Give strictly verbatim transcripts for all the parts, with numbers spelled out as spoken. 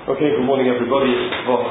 Okay, good morning everybody. Well,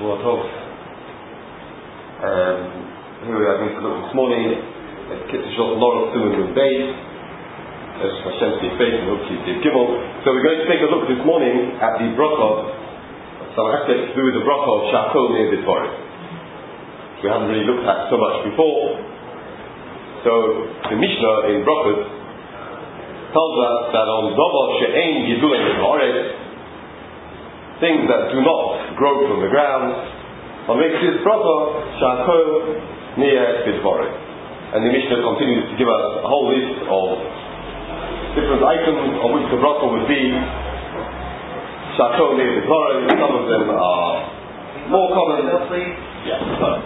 um, here we are going to look this morning at Kitzur Laurel Simon Bay, as Hashem Steve Faith and hopefully Steve Gimel. So we're going to take a look this morning at the bracha, some aspects to do with the bracha of Shakol near the Torah, which we haven't really looked at so much before. So the Mishnah in brachas tells us that on Dover She'ein Gidulei Haaretz, things that do not grow from the ground, one makes this bracha Shakol near Bidvorim. And the Mishnah continues to give us a whole list of different items on which the bracha would be Shakol near Bidvorim. Some of them are more common. Yeah, so.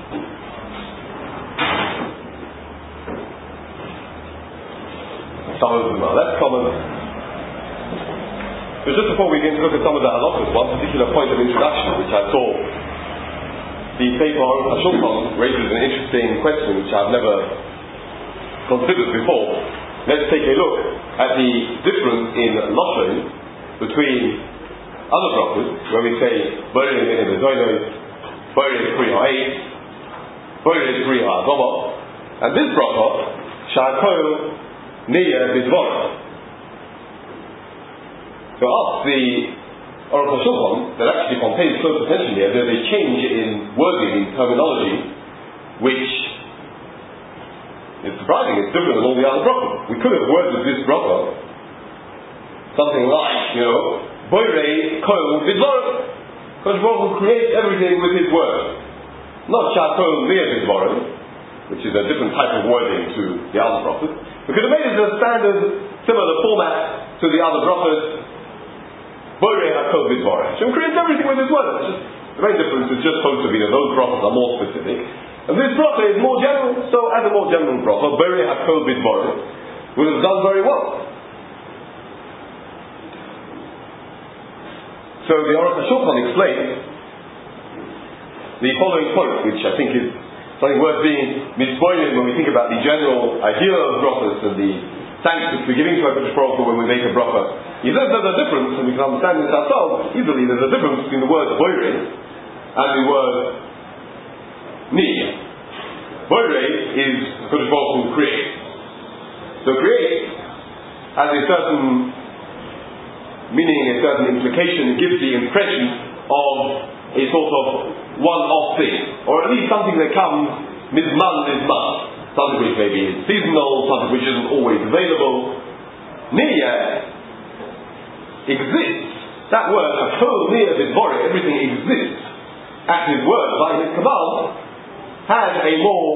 Some of them are less common. But just before we begin to look at some of the halachos, one particular point of introduction which I saw, the paper Aruch HaShulchan raises an interesting question which I've never considered before. Let's take a look at the difference in lashon between other brachos, where we say Borei Mini Bezonos, Borei Pri Ha'etz, Borei Pri Ha'adama, and this bracha Shakol Ne'er Bidvorim. So ask the Aruch HaShulchan that actually contains close attention here. There's a change in wording, in terminology, which is surprising. It's different than all the other brachos. We could have worded this bracha something like, you know, Borei Kol Bidvorim. Because God creates everything with His word, not Shakol Ne'er Bidvorim, which is a different type of wording to the other brachos. We could have made it a standard, similar format to the other brachos. Borei HaKol Bidvorim. So He creates everything with His word. It's just, the main difference is just supposed to be that those brachos are more specific, and this bracha is more general. So as a more general bracha, Borei HaKol Bidvorim would have done very well. So the Aruch HaShulchan explains the following point, which I think is something worth being mispointed when we think about the general idea of brachos and the thanks which we're giving to HaKadosh Baruch Hu when we make a bracha. He says there's a difference, and we can understand this ourselves easily. There's a difference between the word Borei and the word Ni. Borei is HaKadosh Baruch Hu creates. So create has a certain meaning, a certain implication. It gives the impression of a sort of one-off thing, or at least something that comes mizman mizman. Something which maybe is seasonal, something which isn't always available. Niyah exists. That word, Hakol Niyah Bidvorim, everything exists at His word, by His command, has a more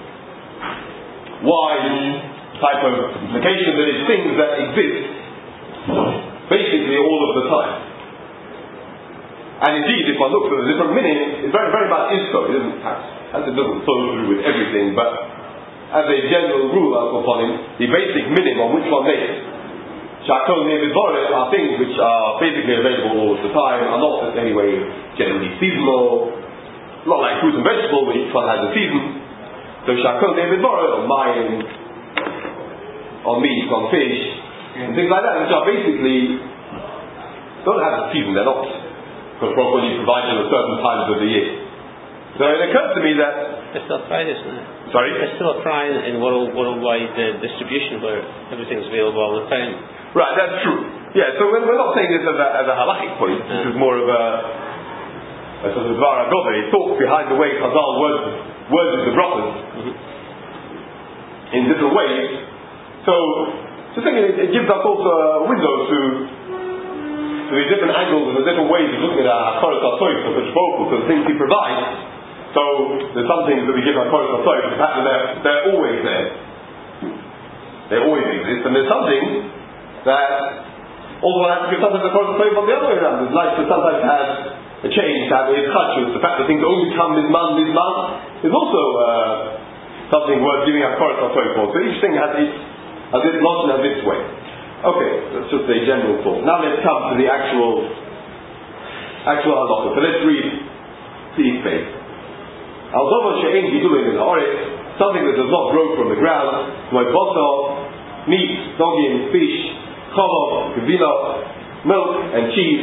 wide type of implication that is things that exist basically all of the time. And indeed, if one looks at the different meaning, it's very, very much is so. It doesn't have, it doesn't follow through with everything, but as a general rule upon him, the basic meaning on which one makes Shakol Ne'er Bidvorim are things which are basically available all of the time, are not in any way generally seasonal, not like fruit and vegetable, where each one has a season. So Shakol Ne'er Bidvorim on wine, on meat, on fish, and things like that, which are basically don't have a season. They're not because properly provided at certain times of the year. So it occurs to me that it's still a fry, isn't it? Sorry? It's still a fry in world, worldwide uh, distribution where everything's available all the time. Right, that's true. Yeah, so we're, we're not saying this as a, as a halachic point. Yeah. This is more of a, a sort of dvar agove, a thought behind the way Chazal words, words the brachos mm-hmm. in different ways. So, just thinking it, it gives us also a window to to the different angles and the different ways of looking at our Koros HaToif, the Bishboku, to the things He provides. So there's some things that we give our Koros HaToif, the fact that they're, they're always there. They always exist. And there's some things that also one has to give sometimes the Koros HaToif on the other way around. It's nice to sometimes have a change, to have a chadshus. The fact that things only come mizman, mizman is also uh, something worth giving our Koros HaToif for. So each thing has its, has its logic and its way. Okay, that's just a general thought. Now let's come to the actual actual halakha. So let's read the faith. Al Dover She'ein Gidulei Haaretz, something that does not grow from the ground, like basar, meat, dogim, fish, cholov, gevila, milk and cheese,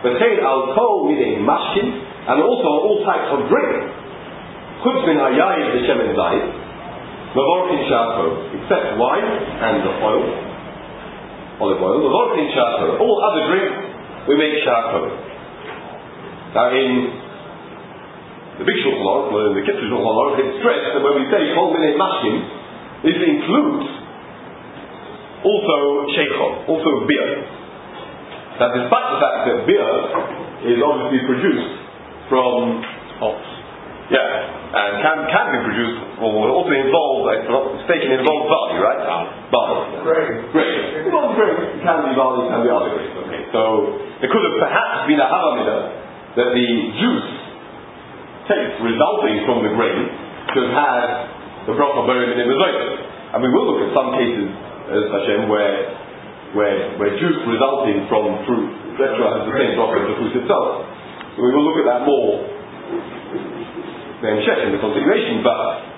V'chein al kol minei mashkin, and also all types of drink. Chutz min hayayin v'shemen zayit, mevorchin sha'akol, except wine and the oil, olive oil, mevorchin sha'akol. All other drinks we make sha'akol. Now in the big Shulchan Aruch, well, in the Kitzur Shulchan Aruch, it's stressed that when we say kol minei mashkin, this includes also sheikhon, also beer. Now, despite the fact that beer is obviously produced from hops, yeah, and can can be produced, or also involved, if I'm not mistaken, involves barley, right? Barley. Grain. Grain. Involves grain. It can be barley, can be other grains. Okay, so there could have perhaps been a havamina that the juice taste resulting from the grain should have had the bracha buried in the mezainis. And we will look at some cases, as Hashem, where where where juice resulting from fruit, et cetera, has the same bracha as the fruit itself. So we will look at that more in the continuation. But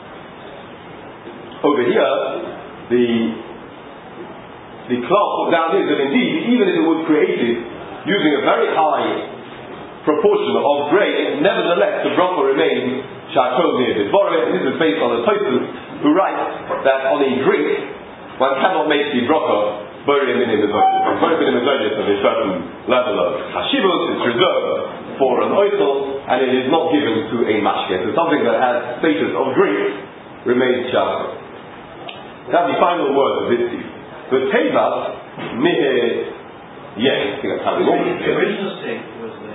over here, the the class put down is that indeed, even if it was created using a very high proportion of grain, nevertheless the bracha remains sha'akol near b'dvarim. This is based on the Tosfos, who writes that on a drink one cannot make the bracha bury him in the mezainis. Bury him in the mezainis of a certain level of chashivos. It's reserved for an oisel, and it is not given to a mashke. So something that has status of drink remains sha'akol. Now the final word of this piece. The tevas mihir yes, I think that's how we normally say it. The original state was the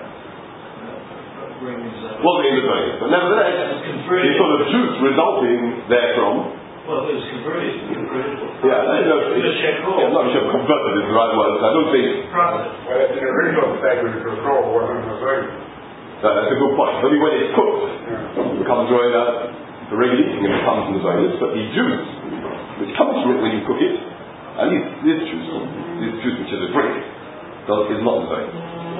wasn't in the mezainis, but nevertheless, the sort of juice resulting therefrom. Well, it was converted. converted yeah, I don't know. If it's, yeah, I'm not sure if converted is the right word. I don't think. Well, in the original state, it was raw, wasn't it? That, that's a good point. Only when it's cooked, yeah. It becomes roida. The regular eating it becomes mezainis, but the juice which comes from it when you cook it, at least this juice, this juice which is a drink, is not mezainis.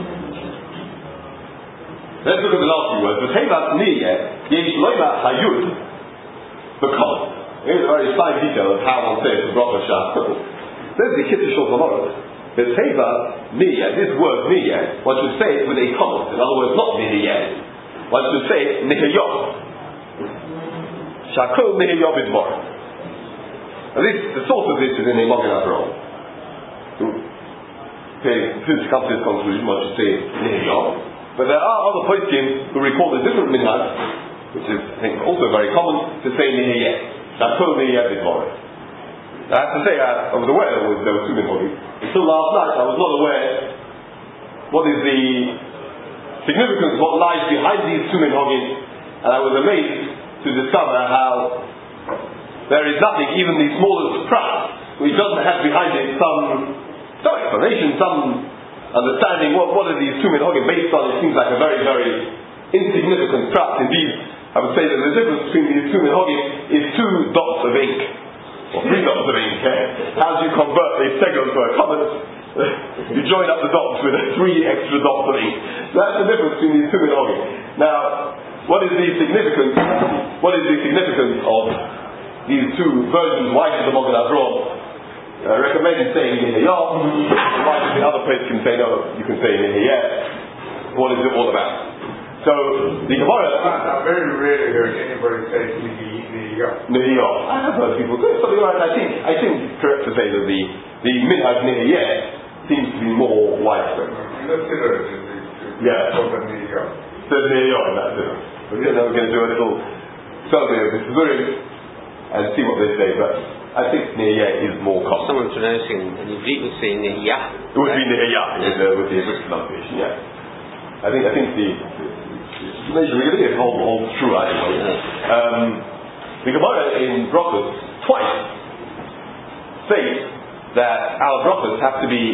Let's look at the last few words. V'tevas niyeh yesh loima hayud because. Here's a very fine detail of how one says the bracha sha'akol. There's the Kitzur Shulchan Aruch. V'tevas niyeh. This word niyeh, one should say it with a comment. In other words, not niyeh. One should say it nihiyah. Sha'akol nihiyah b'dvarim. Now this, the source of this is in the Magen Avraham. Okay, since to come to this conclusion, one should say nihiyah. But there are other poskim who recall a different minhag, which is, I think, also very common, to say nihiyah. Sha'akol nihiyah b'dvarim. I have to say, I, I was aware there, was, there were two minhagim. Until last night, I was not aware what is the significance, what lies behind these two minhagim, and I was amazed to discover how there is nothing, even the smallest prat, which doesn't have behind it some, some explanation, some understanding. What, what are these two minhagim based on? It seems like a very, very insignificant prat. Indeed, I would say that the difference between these two minhagim is two dots of ink, or three dots of ink. Eh? How do you convert a segel to a comment? You join up the dots with three extra dots of ink. So that's the difference between these two minhagim. Now, what is the significance? What is the significance of these two versions? Why does the Magen Avraham uh, recommend saying nihiyah? Why does the other place can say no? You can say nihiyah. What is it all about? So the Gemara. I very rarely heard anybody say nihiyah. Nihiyah. I have heard people say something like that. I think I think it's correct to say that the the minhag nihiyah seems to be more widespread. Yeah. The nihiyah in that sense. We're going to do a little survey of this Zurim and see what they say, but I think nihiyah is more common. Someone pronouncing an Ivrit would say nihiyah. It would be nihiyah with the with the English pronunciation. Yeah. I think I think the we're going to get hold holds true. I think. Um, the Gemara in brachos twice states that our brachos have to be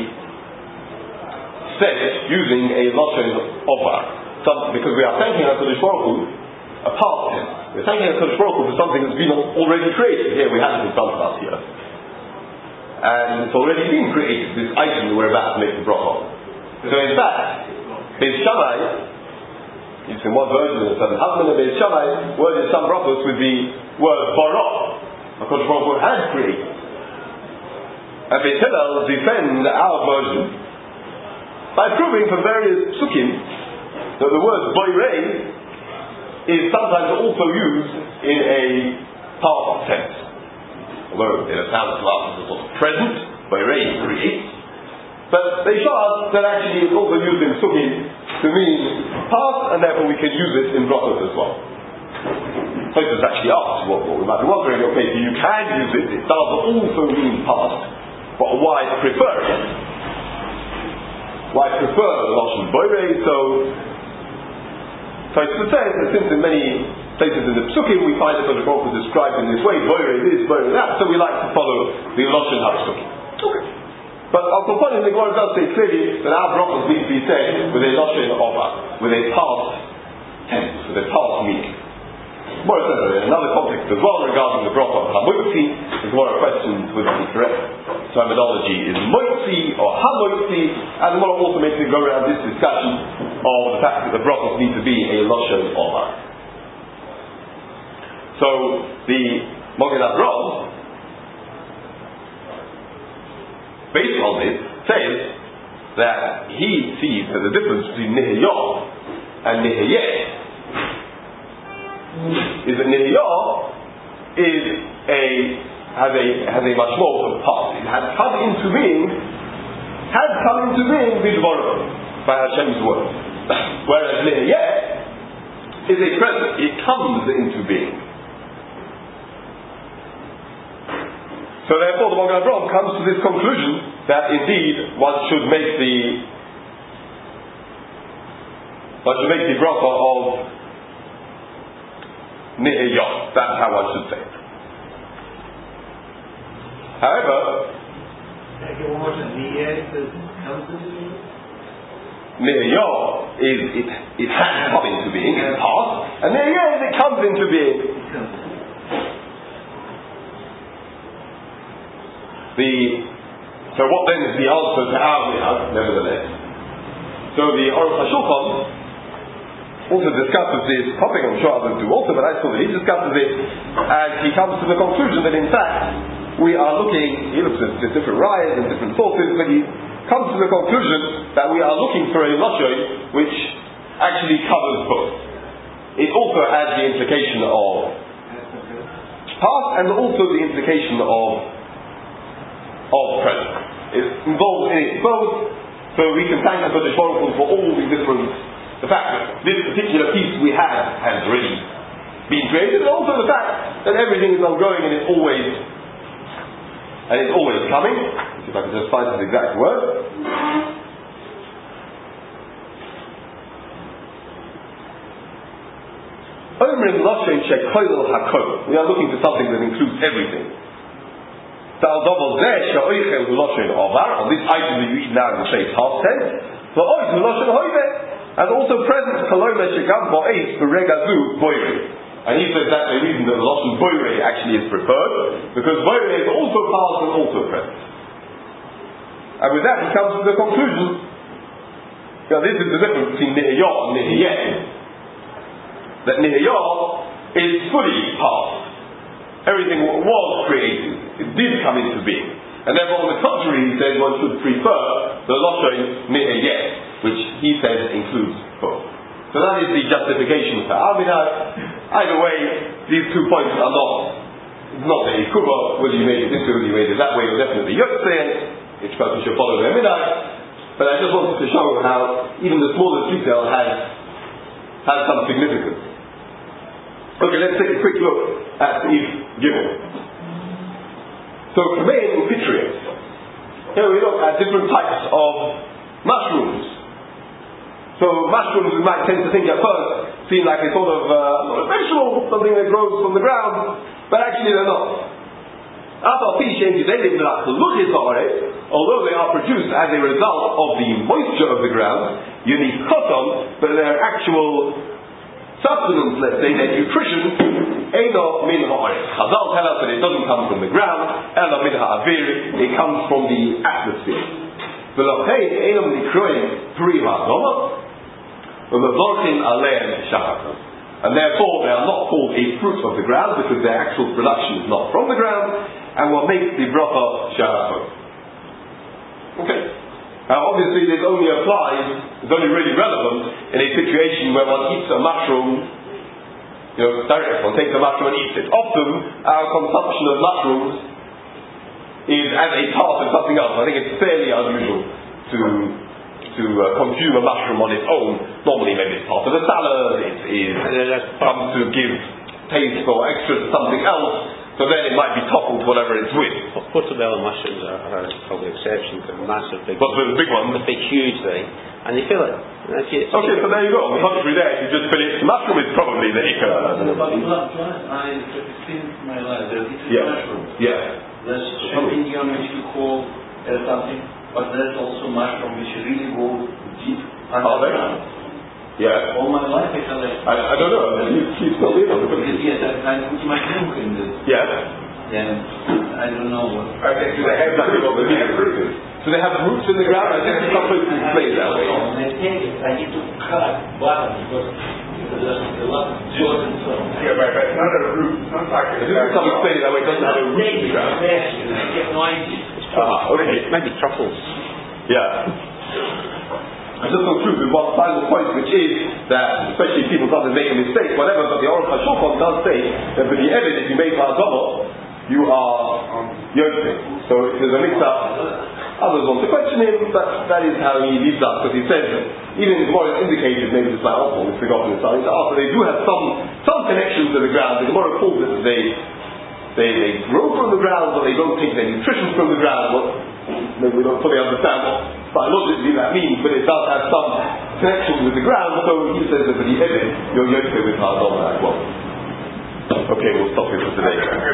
said using a lashon ova, because we are thanking HaKadosh Baruch Hu apart from Him. We're thanking HaKadosh Baruch Hu for something that's been already created. Here we have it in front of us here, and it's already been created. This item that we're about to make the bracha. So in fact, Beis Shammai, using one version of the seven husband of Beis Shammai, worded some brachos with the word bara, HaKadosh Baruch Hu had created. And Beis Hillel defend our version by proving from various psukim that the word boirei is sometimes also used in a past tense. Although it sounds to us as a sort of present, boirei creates, but they show us that actually it's also used in psukim to mean past, and therefore we can use it in brachot as well. Places actually ask what, what we might be wondering, okay, so you can use it, it does also mean past, but why prefer it? Why prefer the Lashon Boirei? So, Tosfos says that since in many places in the Psukim we find that the Baruch is described in this way, Boirei this, Boirei that, so we like to follow the Lashon HaPsukim. Okay. But Al Koponim, the Gemara does say clearly that our brachos need to be said with a Lashon Ova, with a past tense, with a past meaning. More says in another context as well regarding the bracha of Hamotzi, the Gemara questions whether the correct terminology is Motzi or Hamotzi, and the Gemara also makes it go around this discussion of the fact that the brachos need to be a Lashon Ova. So the Magen Avraham, based on this, says that he sees that the difference between Nehiyah and Nehiyeh is that Nehiyah is a has a has a much more of a past. It has come into being, has come into being b'dvarim, by Hashem's word. Whereas Nehiyah is a present. It comes into being. So therefore, the Magen Avraham comes to this conclusion that indeed one should make the one should make the bracha of Nehiyah. That's how one should say it. However, Nehiyah is it it has come into being in the past, and Nehiyah is it comes into being. The so what then is the answer to our Nehiyah, nevertheless? So the Aruch HaShulchan also discusses this topic, I'm sure others do also, but I saw that he discusses it, and he comes to the conclusion that in fact we are looking, he looks at the different rayas and different sources, but he comes to the conclusion that we are looking for a lashon which actually covers both. It also has the implication of past and also the implication of of present. It involves in it both, so we can thank the Kodesh Baruch Hu for all the different. The fact that this particular piece we have has already been created, and also the fact that everything is ongoing and it's always and it's always coming. If I can just find this exact word. We are looking for something that includes everything. On this item that you eat now in the shade half tense, and also present Kaloma Shegam Bo'es Beregazu Boire. And he says that's the reason that the Lashon Boire actually is preferred, because Boire is also past and also present. And with that he comes to the conclusion, now this is the difference between Nehiyah and Nehiyeh. That Nehiyah is fully past. Everything was created. It did come into being. And therefore, on the contrary, he says one should prefer the Lashon Nehiyeh, which he says includes both. So that is the justification for Aminah. Either way, these two points are not, it's not a kuba, whether you made it this way, whether you made it that way, or definitely Yotzei, each person should follow their Minhag. But I just wanted to show how even the smallest detail has, has some significance. Okay, let's take a quick look at the Gimel. So, Kamein Upitrius. Here we look at different types of mushrooms. So, mushrooms we might tend to think at first seem like a sort of uh, vegetable, something that grows from the ground, but actually they're not. Although they are produced as a result of the moisture of the ground, you need cotton, but their actual substance, let's say, their nutrition, Eino min ha'aretz. Chazal tell us that it doesn't come from the ground, Ela min ha'avir, it comes from the atmosphere. V'lochein Eino nikroim pri ha'adoma, v'mevorchin aleim shachatam. And therefore they are not called a fruit of the ground, because their actual production is not from the ground, and what makes the bracha shachatam. Okay. Now obviously this only applies, it's only really relevant in a situation where one eats a mushroom, you know, directly, one takes a mushroom and eats it. Often our consumption of mushrooms is as a part of something else. I think it's fairly unusual to to uh, consume a mushroom on its own. Normally maybe it's part of a salad, it is comes to give taste or extra to something else. So then it might be toppled whatever it's with. Well, portobello mushrooms are, are probably an exception. They're massive, big. But the big ones, the big, huge thing, and you feel it. That's it. Okay, so there you go. On the contrary, there, if you just finish the mushroom, is probably the ikka. But blood, blood, I experienced my life. There is Yeah. mushroom. Yeah. There's champignon which you call uh, something, but there's also mushroom which really go deep Are they? underground. Yeah. All my life I collect. I, I don't know. You, you still live on the Because yes, I I put my milk in this. Yeah. And I don't know what. Okay, so they have exactly what the meaning root is. So they have roots in the ground. I think it's not supposed to explain that way. When I take it, I need to cut bottom because because there's a lot of dirt and so on. Yeah, right, but it's not a root. It's not like If it's not explaining that way, it doesn't have a root in the ground. I get no idea. Ah, okay. Maybe truffles. Yeah. I just conclude with one final point, which is that, especially if people sometimes make a mistake, whatever, but the Aruch HaShulchan does say that for the evidence if you make Ha'adamah, you are Yosef. So if there's a mix-up, others want to question him, but that is how he leaves us, because he says that even if the Gemara indicated, maybe it's my uncle, it's forgotten, it's something to ask, but they do have some, some connection to the ground. The Gemara calls it that they, they, they grow from the ground, but they don't take their nutrition from the ground. Well, maybe we don't fully understand what biologically that means, but it does have some connection with the ground, so he says that for the Ebed, you're Yosef with Ha'adamah as well. Okay, we'll stop here for today.